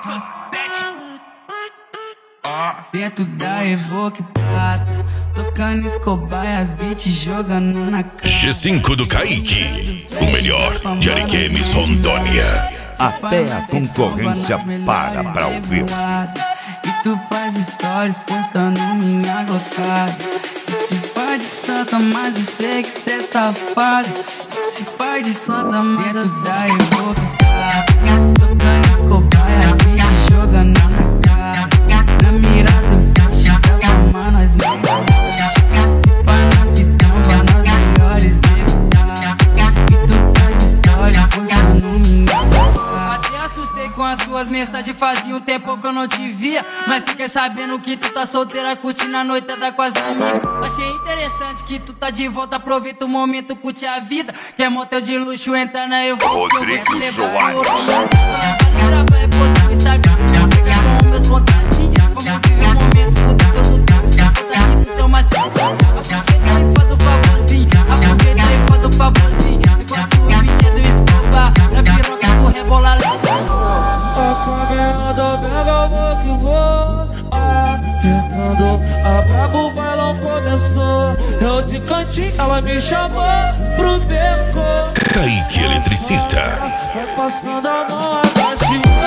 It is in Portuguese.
Dentro da Evoque Prata, tocando Escobar e as beats jogando na cara. G5 do Kaique, o melhor de Ariquemes, Rondônia. Até a concorrência para pra ouvir. E tu faz stories postando minha glocada. Se faz de santa, mas eu sei que cê é safado. Se faz de santa, mas eu sei da Evoque Prata, tocando Escobar e as beats jogando na cara. Na mirada fecha, tava nós melhores. Se pá na cidão, pra nós melhores evitar. E tu faz história postando minha cara. Até assustei com as suas mensagens, fazia um tempo que eu não te via. Mas fiquei sabendo que tu tá solteira, curtindo a noitada com as amigas. Achei interessante que tu tá de volta, aproveita o momento, curte a vida. Quer motel de luxo, entra na Evoque. Rodrigo Soares. Grava e postar no Instagram, pega com meus contatinhos. Vamos viver um momento, fuder todo tempo. Se conta que tu tem uma setinha. Aproveita e faz o favorzinho. Aproveita e faz o favorzinho. Enquanto o beat é do Escobar, na piroca tu rebola lá. A caminhada pega, vou que vou. Tentando a brabo, o bailão começou. Eu de cantinho, ela me chamou pro beco. Kaique Eletricista. Vai passando a mão, abaixinha.